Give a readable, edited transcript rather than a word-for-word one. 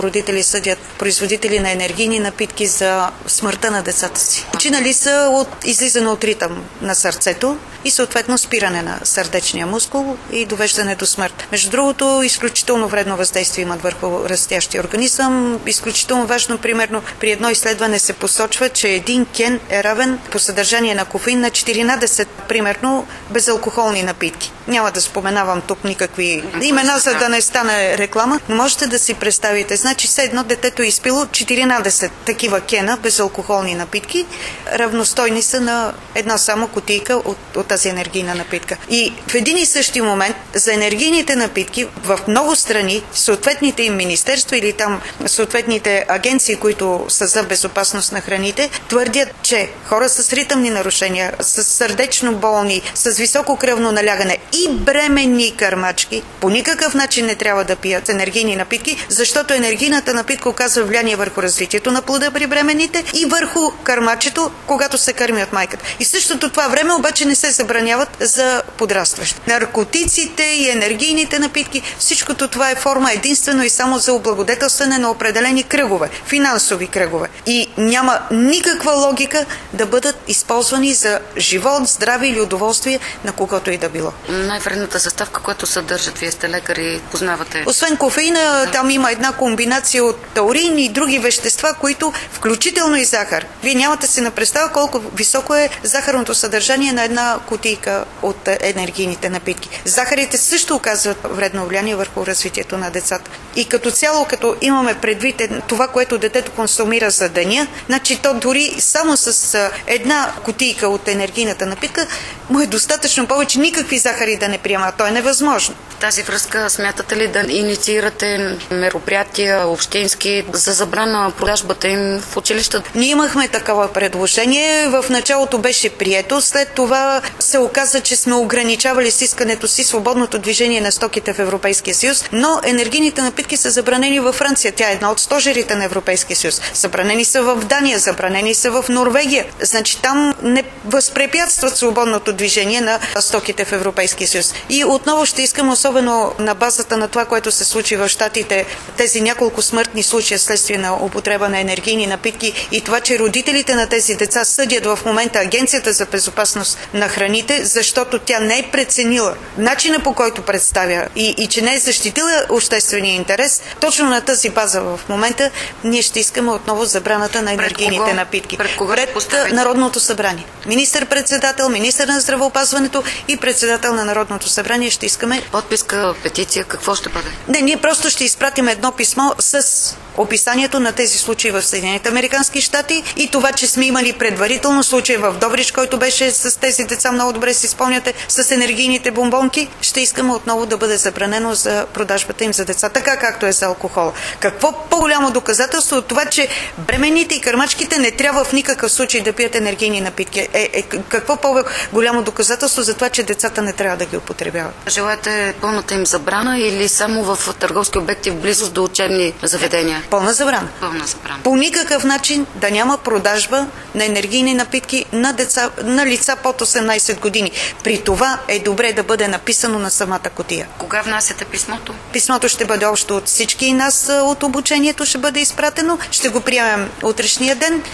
родители съдят производители на енергийни напитки за смъртта на децата си. Починали са от излизане от ритъм на сърцето и съответно спиране на сърдечния мускул и довеждане до смърт. Между другото, изключително вредно въздействие имат върху растящия организъм. Изключително важно, примерно, при едно изследване се посочва, че един кен е равен по съдържание на кофеин на 14, примерно, безалкохолни напитки. Няма да споменавам тук никакви имена, за да не стане реклама, но можете да си представите. Значи, все едно детето е изпило 14 такива кена безалкохолни напитки, равностойни са на една само кутийка от тази енергийна напитка. И в един и същи момент за енергийните напитки в много страни съответните им министерства или там съответните агенции, които са за безопасност на храните, твърдят, че хора с ритъмни нарушения, с сърдечно болни, с високо кръвно налягане и бременни кърмачки по никакъв начин не трябва да пият енергийни напитки, защото енергийната напитка оказва влияние върху развитието на плода при бременните и върху кърмачето, когато се кърми от майката. И същото това време обаче не се забраняват за подрастващи. Наркотиците и енергийните напитки, всичкото това е форма единствено и само за облагодетелстване на определени кръгове, финансови кръгове. И няма никаква логика да бъдат използвани за живот, здраве или удоволствие на когото и да било. Най-вредната съставка, която съдържат, вие сте лекари, познавате. Освен кофеина, там има една комбинация от таурин и други вещества, които включително и захар. Вие нямате си на представа колко високо е захарното съдържание на една кутийка от енергийните напитки. Захарите също оказват вредно влияние върху развитието на децата. И като цяло, като имаме предвид това, което детето консумира за деня, значи то дори само с една кутийка от енергийната напитка му е достатъчно повече никакви захари да не приема. То е невъзможно. В тази връзка смятате ли да инициирате мероприятия общински за забрана продажбата им в училищата? Ние имахме такова предложение. В началото беше прието. След това се оказа, че сме ограничавали с искането си свободното движение на стоките в Европейския съюз, но енергийните напитки са забранени във Франция. Тя е една от стожерите на Европейския съюз. Забранени са в Дания, забранени са в Норвегия. Значи там не възпрепятстват свободното движение на стоките в Европейския съюз. И отново ще искам, особено на базата на това, което се случи в Щатите, тези няколко смъртни случая следствие на употреба на енергийни напитки и това, че родителите на тези деца съдят в момента Агенцията за безопасност на храните, защото тя не е преценила начина, по който представя и че не е защитила обществения интерес. Точно на тази база в момента ние ще искаме отново забраната на енергийните напитки. Пред Народното събрание. Министър-председател, министър на здравеопазването и председател на Народното събрание ще искаме. Подписка, петиция, какво ще бъде? Не, ние просто ще изпратим едно писмо с описанието на тези случаи в Съединените американски щати и това, че сме имали предварително случай в Добрич, който беше с тези деца, много добре си спомняте, с енергийните бомбонки, ще искаме отново да бъде забранено за продажбата им за деца, така както е за алкохол. Какво по-голямо доказателство от това, че бременните и кърмачките не трябва в никакъв случай да пият енергийни напитки? Какво по-голямо доказателство за това, че децата не трябва да ги употребяват? Желаете пълната им забрана или само в търговски обекти в близост до учебни заведения? Пълна забрана. Пълна забрана. По никакъв начин да няма продажба на енергийни напитки на деца, на лица под 18 години. При това е добре да бъде написано на самата кутия. Кога внасяте писмото? Писмото ще бъде общо от всички нас, от обучението ще бъде изпратено. Ще го приемем утрешния ден.